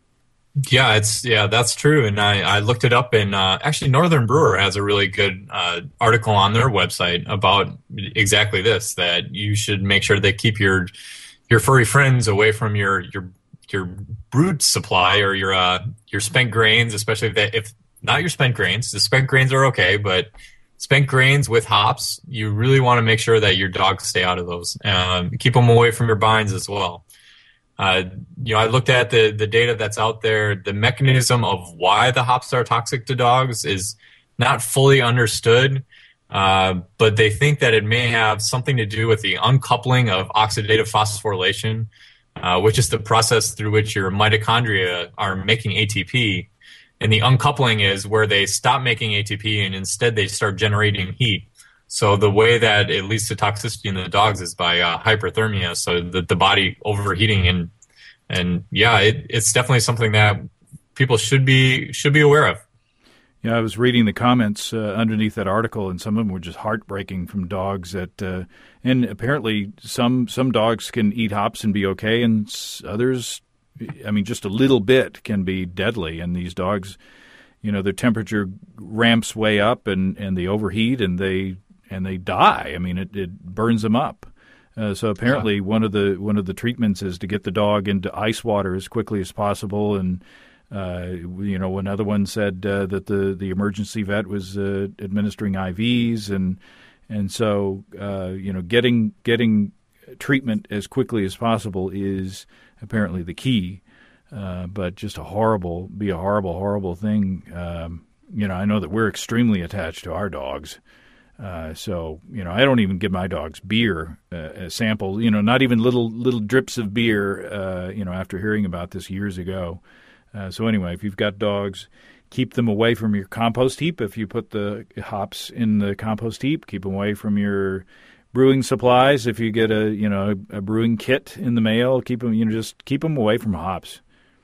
Yeah, it's yeah, that's true. And I, I looked it up, and uh, actually Northern Brewer has a really good uh, article on their website about exactly this, that you should make sure they keep your your furry friends away from your your your brood supply or your uh, your spent grains, especially if, they, if not your spent grains. The spent grains are okay, but spent grains with hops, you really want to make sure that your dogs stay out of those. Um, keep them away from your bines as well. Uh, you know, I looked at the, the data that's out there. The mechanism of why the hops are toxic to dogs is not fully understood, uh, but they think that it may have something to do with the uncoupling of oxidative phosphorylation, uh, which is the process through which your mitochondria are making A T P. And the uncoupling is where they stop making A T P and instead they start generating heat. So the way that it leads to toxicity in the dogs is by uh, hyperthermia, so the, the body overheating. And and yeah, it, it's definitely something that people should be should be aware of. Yeah, I was reading the comments uh, underneath that article, and some of them were just heartbreaking from dogs. That uh, and apparently some some dogs can eat hops and be okay, and others, I mean, just a little bit can be deadly. And these dogs, you know, their temperature ramps way up and, and they overheat and they and they die. I mean, it, it burns them up. Uh, so apparently, yeah. one of the one of the treatments is to get the dog into ice water as quickly as possible. And uh, you know, another one said uh, that the, the emergency vet was uh, administering I Vs, and and so uh, you know, getting getting treatment as quickly as possible is apparently the key. Uh, but just a horrible, be a horrible, horrible thing. Um, you know, I know that we're extremely attached to our dogs. Uh, so, you know, I don't even give my dogs beer uh, as samples, you know, not even little little drips of beer, uh, you know, after hearing about this years ago. Uh, so anyway, if you've got dogs, keep them away from your compost heap. If you put the hops in the compost heap, keep them away from your brewing supplies. If you get a, you know, a, a brewing kit in the mail, keep them, you know, just keep them away from hops.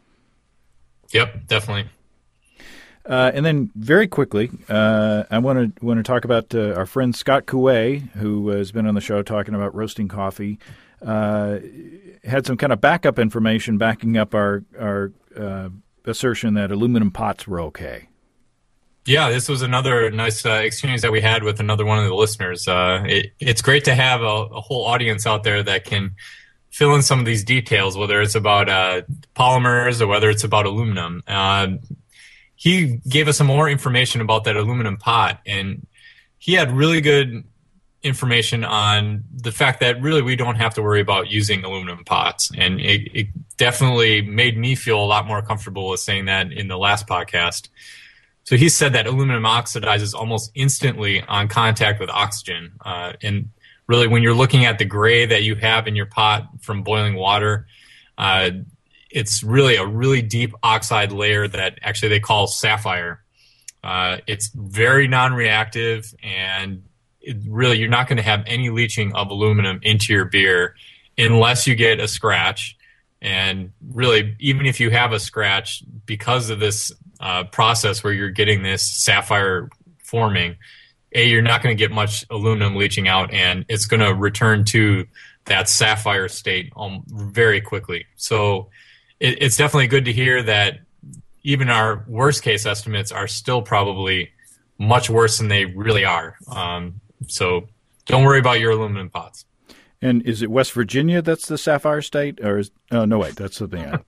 Yep, definitely. Uh, and then very quickly, uh, I want to want to talk about uh, our friend Scott Coué, who has been on the show talking about roasting coffee. Uh, had some kind of backup information backing up our our uh, assertion that aluminum pots were okay. Yeah, this was another nice uh, exchange that we had with another one of the listeners. Uh, it, it's great to have a, a whole audience out there that can fill in some of these details, whether it's about uh, polymers or whether it's about aluminum. Uh, He gave us some more information about that aluminum pot, and he had really good information on the fact that really we don't have to worry about using aluminum pots. And it, it definitely made me feel a lot more comfortable with saying that in the last podcast. So he said that aluminum oxidizes almost instantly on contact with oxygen. Uh, and really, when you're looking at the gray that you have in your pot from boiling water, uh, it's really a really deep oxide layer that actually they call sapphire. Uh, it's very non-reactive, and it really you're not going to have any leaching of aluminum into your beer unless you get a scratch. And really, even if you have a scratch, because of this uh, process where you're getting this sapphire forming, A, you're not going to get much aluminum leaching out, and it's going to return to that sapphire state um, very quickly. So it's definitely good to hear that even our worst case estimates are still probably much worse than they really are. Um, so don't worry about your aluminum pots. And is it West Virginia that's the sapphire state? Or is, oh, no, wait, that's something else.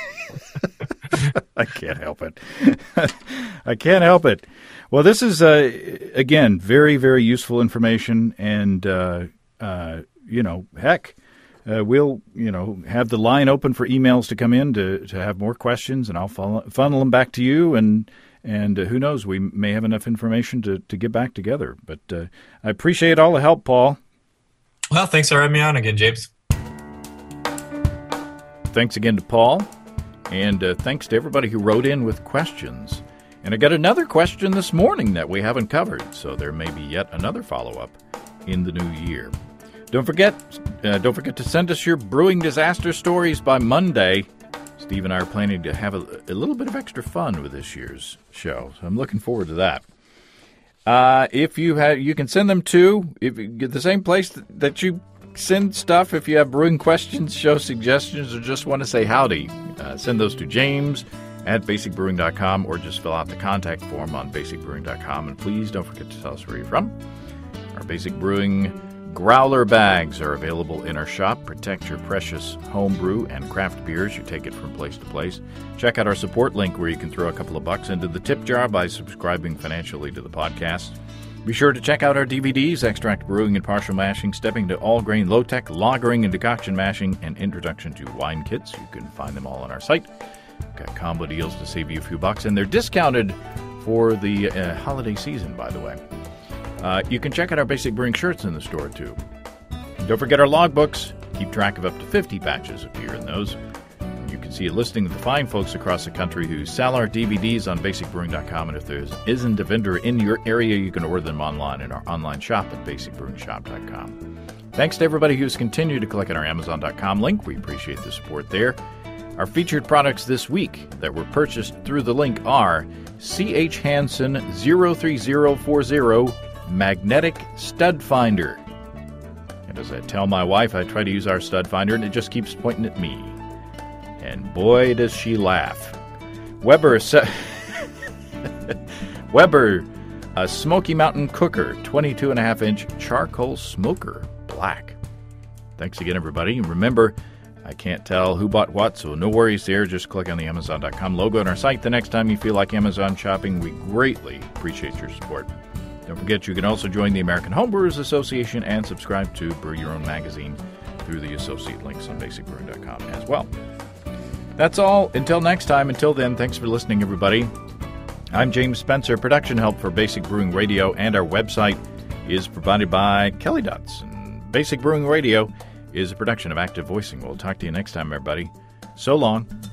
I can't help it. I can't help it. Well, this is, uh, again, very, very useful information. And, uh, uh, you know, heck, Uh, we'll, you know, have the line open for emails to come in to, to have more questions, and I'll funnel, funnel them back to you. And and uh, who knows, we may have enough information to, to get back together. But uh, I appreciate all the help, Paul. Well, thanks for having me on again, James. Thanks again to Paul, and uh, thanks to everybody who wrote in with questions. And I got another question this morning that we haven't covered, so there may be yet another follow-up in the new year. Don't forget, uh, don't forget to send us your brewing disaster stories by Monday. Steve and I are planning to have a, a little bit of extra fun with this year's show, so I'm looking forward to that. Uh, if you have, you can send them to if you get the same place that, that you send stuff. If you have brewing questions, show suggestions, or just want to say howdy, uh, send those to James at basic brewing dot com, or just fill out the contact form on basic brewing dot com. And please don't forget to tell us where you're from. Our Basic Brewing Growler bags are available in our shop. Protect your precious home brew and craft beers. You take it from place to place. Check out our support link where you can throw a couple of bucks into the tip jar by subscribing financially to the podcast. Be sure to check out our D V Ds, Extract Brewing and Partial Mashing, Stepping to All-Grain Low-Tech, Lagering and Decoction Mashing, and Introduction to Wine Kits. You can find them all on our site. We've got combo deals to save you a few bucks, and they're discounted for the uh, holiday season, by the way. Uh, you can check out our Basic Brewing shirts in the store, too. And don't forget our logbooks. Keep track of up to fifty batches of beer in those. You can see a listing of the fine folks across the country who sell our D V Ds on basic brewing dot com. And if there isn't a vendor in your area, you can order them online in our online shop at basic brewing shop dot com. Thanks to everybody who's continued to click on our amazon dot com link. We appreciate the support there. Our featured products this week that were purchased through the link are C H Hansen zero three zero four zero Magnetic Stud Finder. And as I tell my wife, I try to use our stud finder, and it just keeps pointing at me. And boy, does she laugh. Weber se- Weber, a Smoky Mountain Cooker, twenty-two and a half inch charcoal smoker, black. Thanks again, everybody. Remember, I can't tell who bought what, so no worries there. Just click on the Amazon dot com logo on our site the next time you feel like Amazon shopping. We greatly appreciate your support. Don't forget, you can also join the American Homebrewers Association and subscribe to Brew Your Own magazine through the associate links on basic brewing dot com as well. That's all. Until next time. Until then, thanks for listening, everybody. I'm James Spencer. Production help for Basic Brewing Radio and our website is provided by Kelly Dutz. And Basic Brewing Radio is a production of Active Voicing. We'll talk to you next time, everybody. So long.